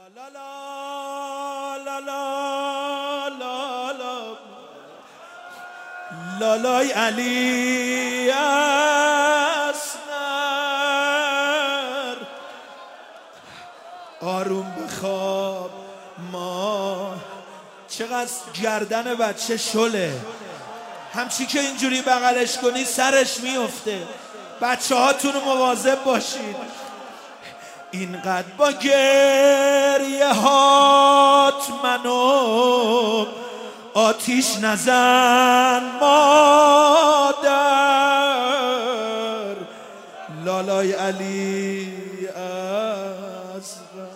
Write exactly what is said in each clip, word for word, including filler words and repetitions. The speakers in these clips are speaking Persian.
لا لا لا لا لا لا لالای علی اصغر آروم بخواب ما. چقدر گردن بچه شله، همچی که اینجوری بغلش کنی سرش میفته. بچه هاتون مواظب باشید. اینقدر با گریه هات منو آتیش نزن مادر. لالای علی اصغر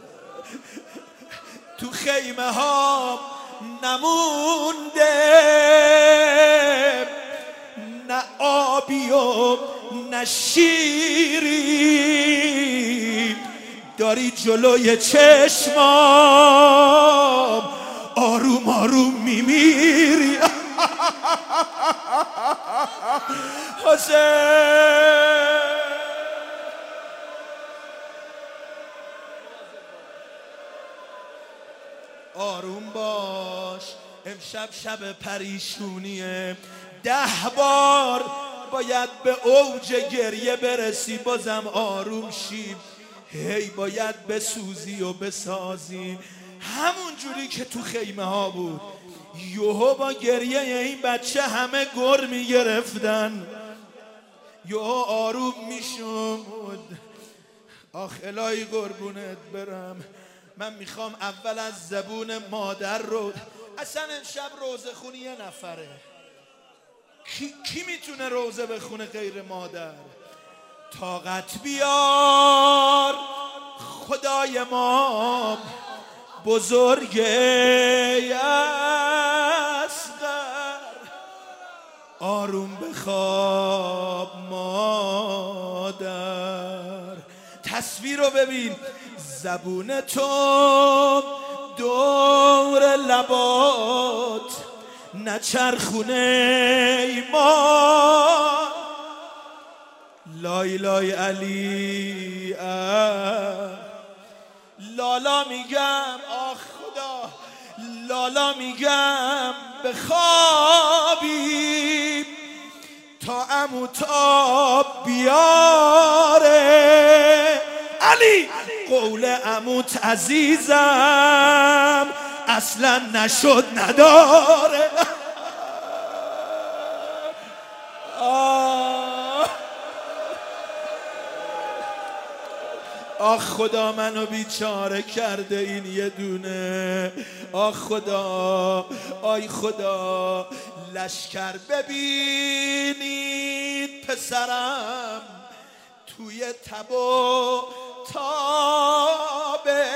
تو خیمه ها نمونده، نه آبی و نه شیری، داری جلوی چشمام آروم آروم میمیری. حسین آروم باش، امشب شب پریشونیه. ده بار باید به اوج گریه برسی بازم آروم شی. هی باید بسوزی و بسازی همون جوری که تو خیمه ها بود. یوهو با گریه این بچه همه گر میگرفتن، یوهو آروم میشد. آخ الهی قربونت برم. من میخوام اول از زبون مادر رو، اصلا امشب روزه خونی یه نفره. کی, کی میتونه روزه بخونه غیر مادر؟ طاقت بیار خدای ما بزرگ اصغر، آروم بخواب مادر. تصویر رو ببین، زبون تو دور لبات نچرخونه ایمان. لای لای علی اه. لالا میگم آخ خدا، لالا میگم بخوابی تا عمو تاب بیاره. علی قول عموت عزیزم اصلا نشد نداره. آخ خدا منو بیچاره کرده این یه دونه. آخ خدا، آی خدا. لشکر ببینید پسرم توی تب و تابه،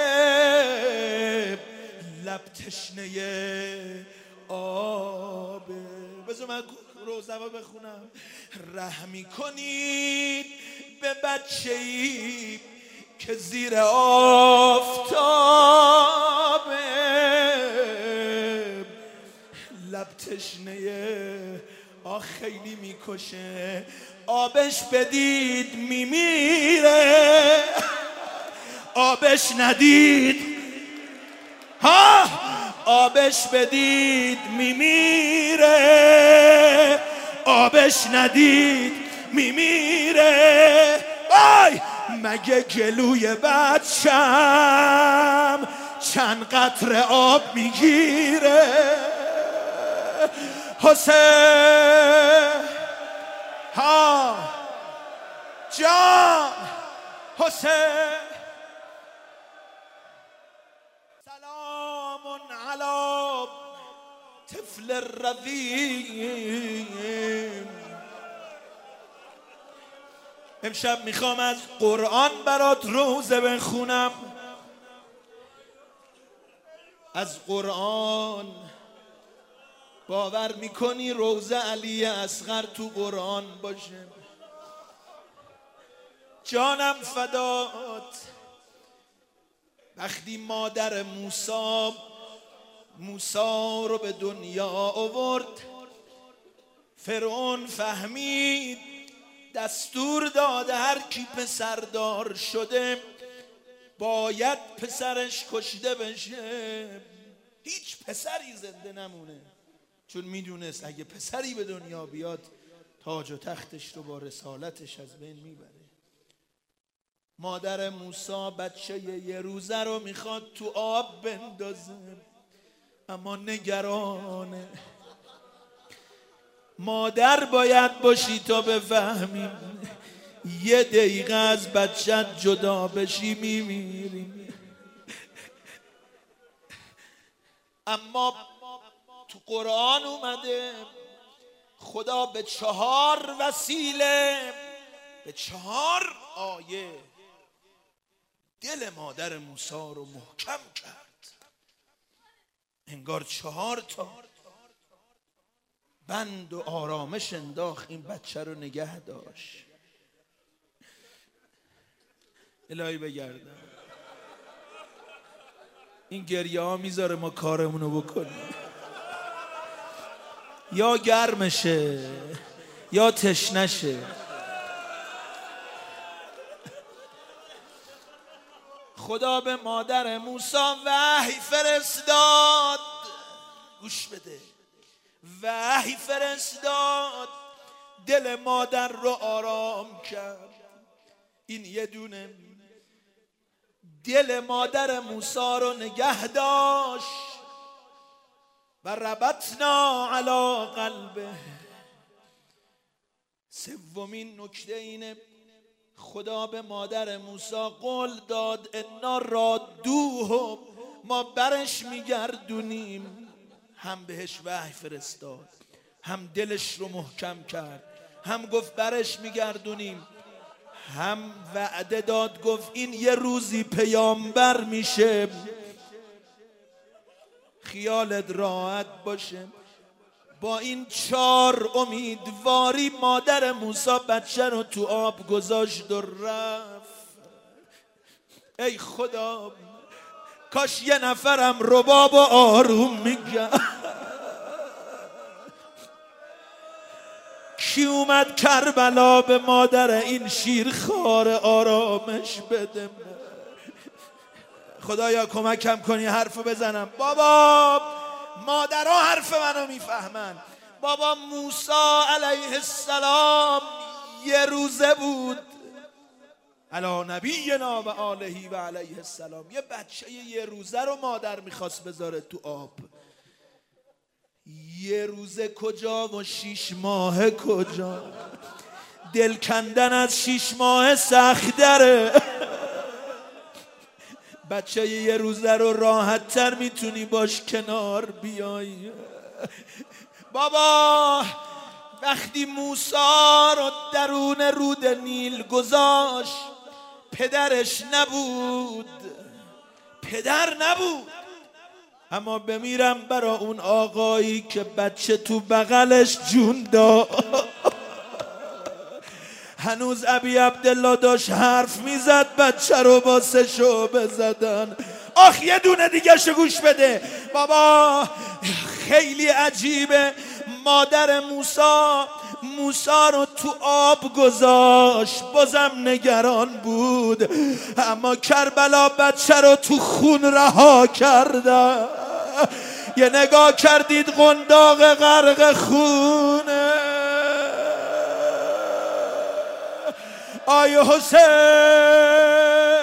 لب تشنه آبه. بذار من روزه رو بخونم. رحمی کنید به بچه‌ای که زیر آفتابه، لب تشنه آخ خیلی میکشه. آبش بدید میمیره، آبش ندید ها، آبش بدید میمیره، آبش ندید میمیره. آی مگه گلوی بچم چند قطره آب میگیره؟ حسین ها جان حسین. سلام علی طفل الرضیم. امشب میخوام از قرآن برات روزه بخونم، از قرآن. باور میکنی روزه علی اصغر تو قرآن باشه؟ جانم فدات. وقتی مادر موسی موسی رو به دنیا آورد، فرعون فهمید دستور داده هر کی پسردار شده باید پسرش کشته بشه، هیچ پسری زنده نمونه، چون میدونست اگه پسری به دنیا بیاد تاج و تختش رو با رسالتش از بین میبره. مادر موسی بچه یه روزه رو میخواد تو آب بندازه، اما نگرانه. مادر باید باشی تا بفهمی یه دقیقه از بچت جدا بشی میمیری. اما تو قرآن اومده خدا به چهار وسیله، به چهار آیه دل مادر موسی رو محکم کرد. انگار چهار تا بند و آرامش انداخت، این بچه رو نگه داشت. الهی بگردم این گریه ها میذاره ما کارمونو بکنیم، یا گرمشه یا تشنشه. خدا به مادر موسی وحی فرستاد، گوش بده، وحی فرستاد، دل مادر رو آرام کرد. این یه دونه دل مادر موسی رو نگه داشت. و ربطنا علی قلبه. سومین نکته اینه خدا به مادر موسی قول داد انا رادوه، ما برش میگردونیم. هم بهش وحی فرستاد، هم دلش رو محکم کرد، هم گفت برش میگردونیم، هم وعده داد گفت این یه روزی پیامبر میشه، خیالت راحت باشه. با این چار امیدواری مادر موسی بچه رو تو آب گذاشت و رفت. ای خدا کاش یه نفرم رباب و آروم میگه. کی اومد کربلا به مادر این شیرخوار آرامش بده؟ خدایا کمکم کنی حرفو بزنم. بابا مادرها حرف منو میفهمن. بابا موسی علیه السلام یه روزه بود علی نبینا و آله و علیه السلام، یه بچه یه روزه رو مادر میخواست بذاره تو آب. یه روزه کجا و شیش ماه کجا؟ دل کندن از شیش ماه سخت داره. بچه یه روزه رو راحت تر میتونی باش کنار بیای. بابا وقتی موسی رو درون رود نیل گذاشت پدرش نبود، پدر نبود، اما بمیرم برا اون آقایی که بچه تو بغلش جون داد. هنوز ابی عبدالله داشت حرف میزد بچه رو با سه شعبه زدن. آخ یه دونه دیگه شو گوش بده بابا، خیلی عجیبه. مادر موسی موسی رو تو آب گذاشت، بازم نگران بود، اما کربلا بچه رو تو خون رها کرده. یه نگاه کردید قنداق غرق خونه. آی حسین